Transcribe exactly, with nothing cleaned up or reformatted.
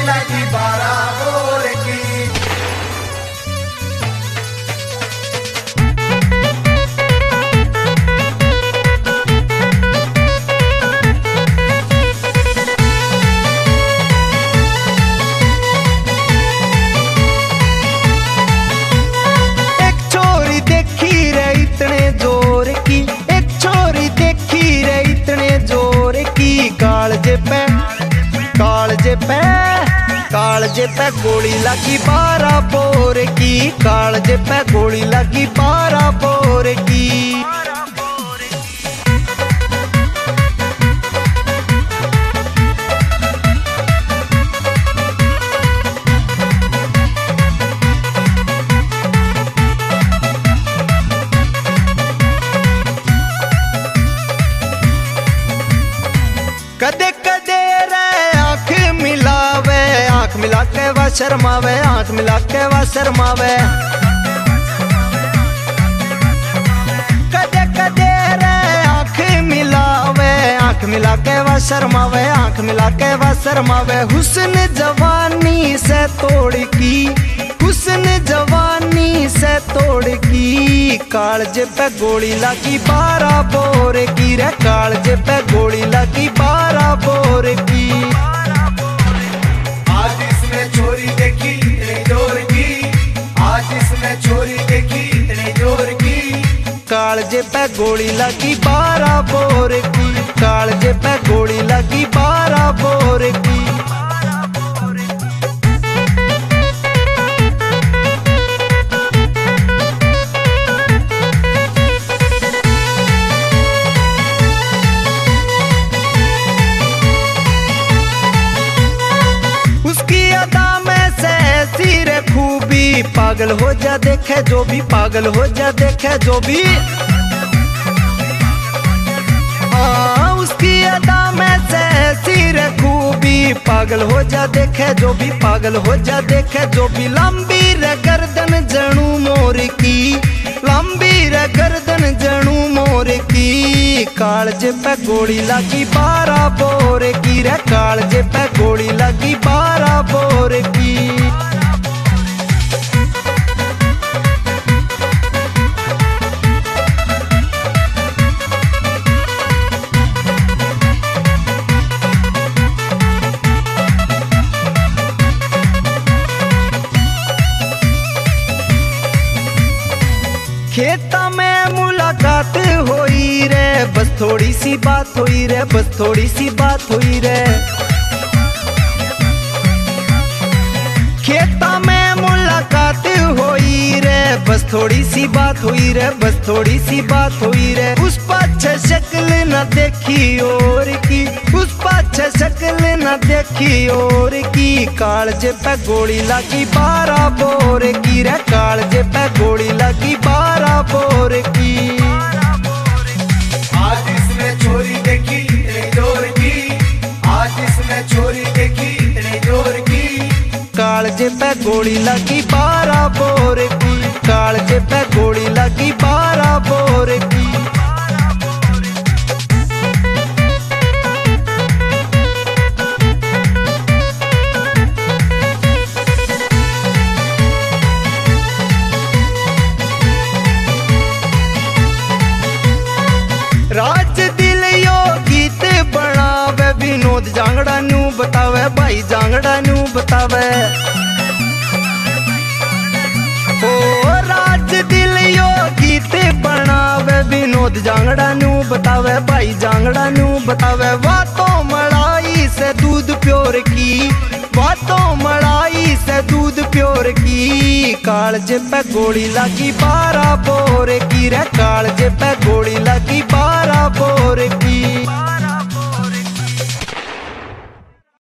लगी बारह बोर की। कालजे पे कालजे पे कालजे पे गोली लगी बारह बोर की। कालजे पे गोली लगी बारह बोर की। कदे कदे रे आँख मिलावे, आँख मिला के वा शर्मावे, आँख मिला के वा शर्मावे। कदे कदे रे आँख मिलावे, आँख मिला के वा शर्मावे, आँख मिला के वा शर्मावे। हुस्न जवानी से तोड़ की, हुस्न जवानी से तोड़ की। कालजे पे गोली लगी बारह बोर की रे। कालजे पे गोली लगी बारह बोर की। आज इसने चोरी देखी इतनी जोर की, आज इसने चोरी देखी इतनी जोर की। कालजे पे गोली लगी बारह बोर की। कालजे पे गोली लगी बारह बोर की। पागल हो जा देखे जो भी, पागल हो जा देखे जो भी। हाँ उसकी अदा में से सिर खूबी। पागल हो जा देखे जो भी, पागल हो जा देखे जो भी। लंबी रे गर्दन जणू मोर की, लंबी रे गर्दन जणू मोर की। कालजे पे गोली लगी बारह बोर की रे। कालजे पे गोली लगी बारह बोर की। खेता में मुलाकात होई रे, बस थोड़ी सी बात होई रे, बस थोड़ी सी बात होई रे। खेता में मुलाकात होई रे, बस थोड़ी सी बात हुई रे, बस थोड़ी सी बात हुई रे। उस पाछे शक्ल न देखी और की, उस पाछे शक्ल न देखी और की। कालजे पे गोली लगी बारह बोर की रे। कालजे पे गोली लगी बारह बोर की। आज इसने चोरी देखी इतनी जोर की, आज इसने चोरी देखी इतनी जोर की। कालजे पे गोली लगी बारह बोर की। कालजे पे गोली लगी बारह बोर की। राज दिल यो गीत बनावे, विनोद जांगड़ा नू बतावे, भाई जांगड़ा नू बतावे। ओ राज दिल यो गीत बनावे, विनोद जांगड़ा नू बतावे, भाई जांगड़ा नू बतावे। बातों मलाई से दूध प्योर की, बातों मलाई से दूध प्योर की। कालजे पे गोली लगी बारह बोर की रे। कालजे पे गोली लगी बारह बोर की।